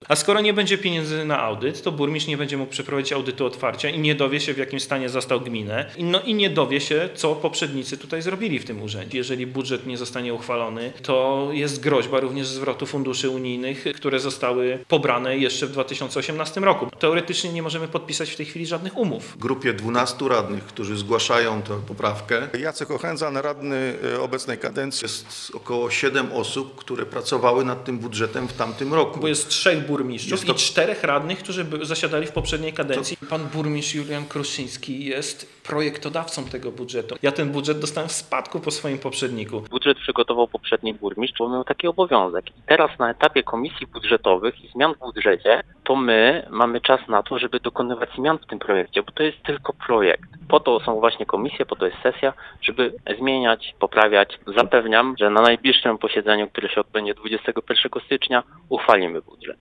A skoro nie będzie pieniędzy na audyt, to burmistrz nie będzie mógł przeprowadzić audytu otwarcia i nie dowie się, w jakim stanie zastał gminę. I nie dowie się, co poprzednicy tutaj zrobili w tym urzędzie. Jeżeli budżet nie zostanie uchwalony, to jest groźba również zwrotu funduszy unijnych, które zostały pobrane jeszcze w 2018 roku. Teoretycznie nie możemy podpisać w tej chwili żadnych umów. W grupie 12 radnych, którzy zgłaszają tę poprawkę, Jacek Ochędzan, radny obecnej kadencji, jest około 7 osób, które pracowały nad tym budżetem w tamtym roku. Bo jest 3 burmistrzów Jest to- i 4 radnych, którzy zasiadali w poprzedniej kadencji. Pan burmistrz Julian Kruszyński jest projektodawcą tego budżetu. Ja ten budżet dostałem w spadku po swoim poprzedniku. Budżet przygotował poprzedni burmistrz, bo miał taki obowiązek. I teraz na etapie komisji budżetowych i zmian w budżecie, to my mamy czas na to, żeby dokonywać zmian w tym projekcie, bo to jest tylko projekt. Po to są właśnie komisje, po to jest sesja, żeby zmieniać, poprawiać. Zapewniam, że na najbliższym posiedzeniu, które się odbędzie 21 stycznia, uchwalimy budżet.